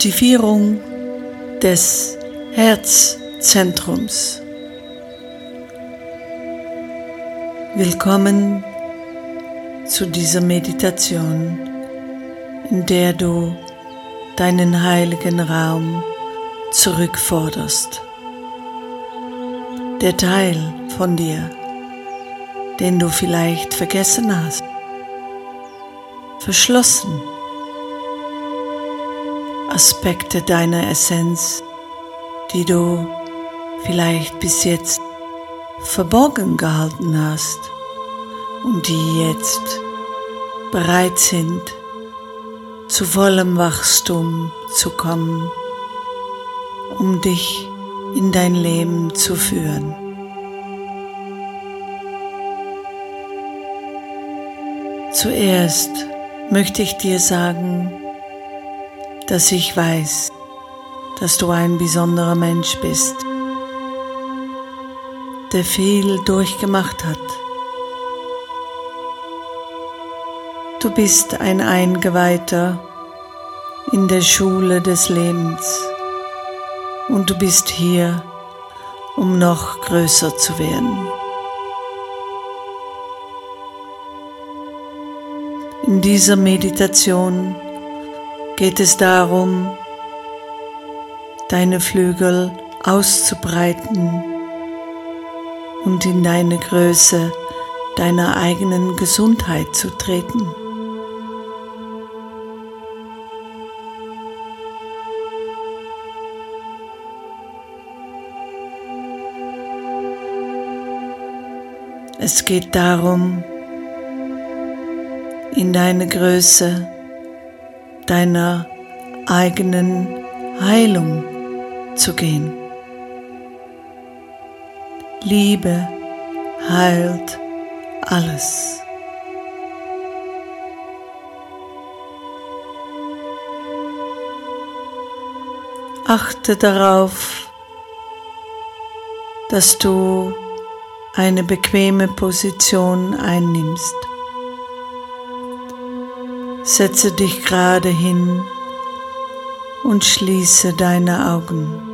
Aktivierung des Herzzentrums. Willkommen zu dieser Meditation, in der du deinen heiligen Raum zurückforderst. Der Teil von dir, den du vielleicht vergessen hast, verschlossen, Aspekte deiner Essenz, die du vielleicht bis jetzt verborgen gehalten hast und die jetzt bereit sind, zu vollem Wachstum zu kommen, um dich in dein Leben zu führen. Zuerst möchte ich dir sagen, dass ich weiß, dass du ein besonderer Mensch bist, der viel durchgemacht hat. Du bist ein Eingeweihter in der Schule des Lebens und du bist hier, um noch größer zu werden. In dieser Meditation geht es darum, deine Flügel auszubreiten und in deine Größe deiner eigenen Gesundheit zu treten. Es geht darum, in deine Größe deiner eigenen Heilung zu gehen. Liebe heilt alles. Achte darauf, dass du eine bequeme Position einnimmst. Setze dich gerade hin und schließe deine Augen.